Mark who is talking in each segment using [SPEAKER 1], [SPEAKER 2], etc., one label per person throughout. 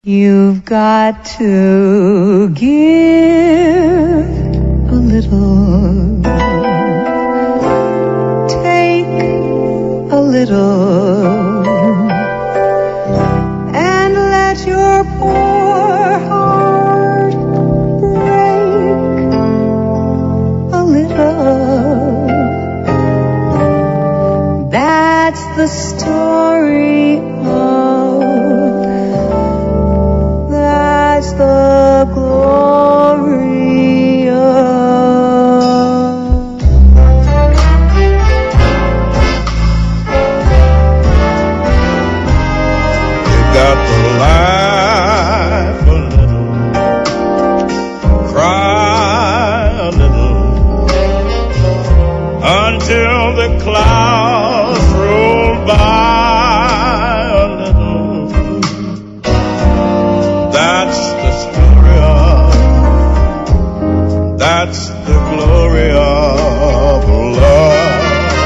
[SPEAKER 1] You've got to give a little, take a little, and let your poor heart break a little. That's the story of the glory of.
[SPEAKER 2] You got to laugh a little, cry a little, until the clouds roll by a little. That's the glory of love.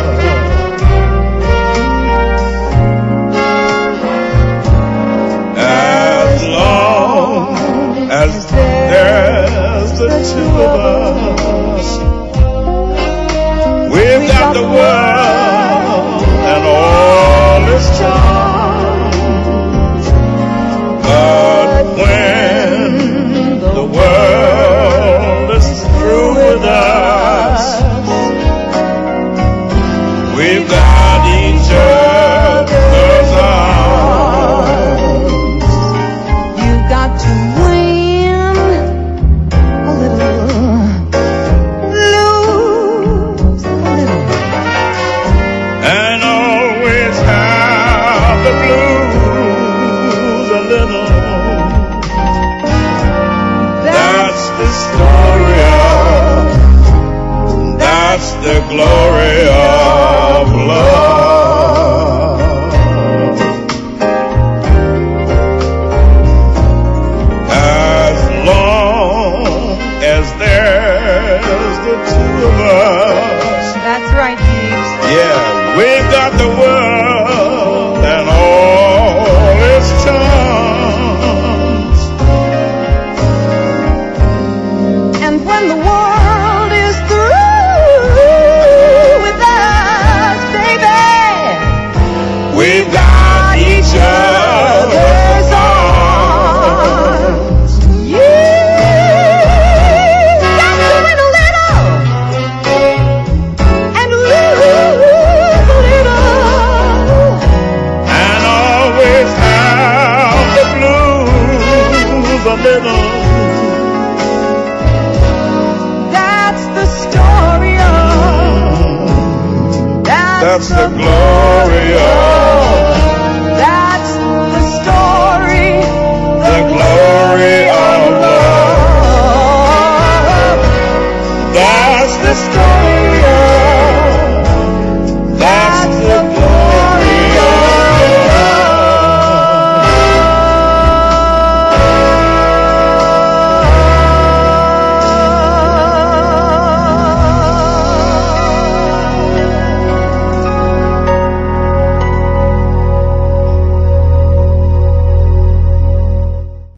[SPEAKER 2] As long as there's the two of us, we've got the world and all its charms. But when the world is through with us, we've got each other's arms.
[SPEAKER 1] You've got to win a little, lose a little,
[SPEAKER 2] and always have the blues a little. That's the story of, that's the glory of love. As long as there's the two of us.
[SPEAKER 1] That's right, Jeeves.
[SPEAKER 2] Yeah, we've got the world and all its charms.
[SPEAKER 1] And when the world is through with us, baby,
[SPEAKER 2] We've got each other's arms.
[SPEAKER 1] you've got to win a little and lose a little.
[SPEAKER 2] And always have the blues a little.
[SPEAKER 1] That's the story of.
[SPEAKER 2] That's the glory of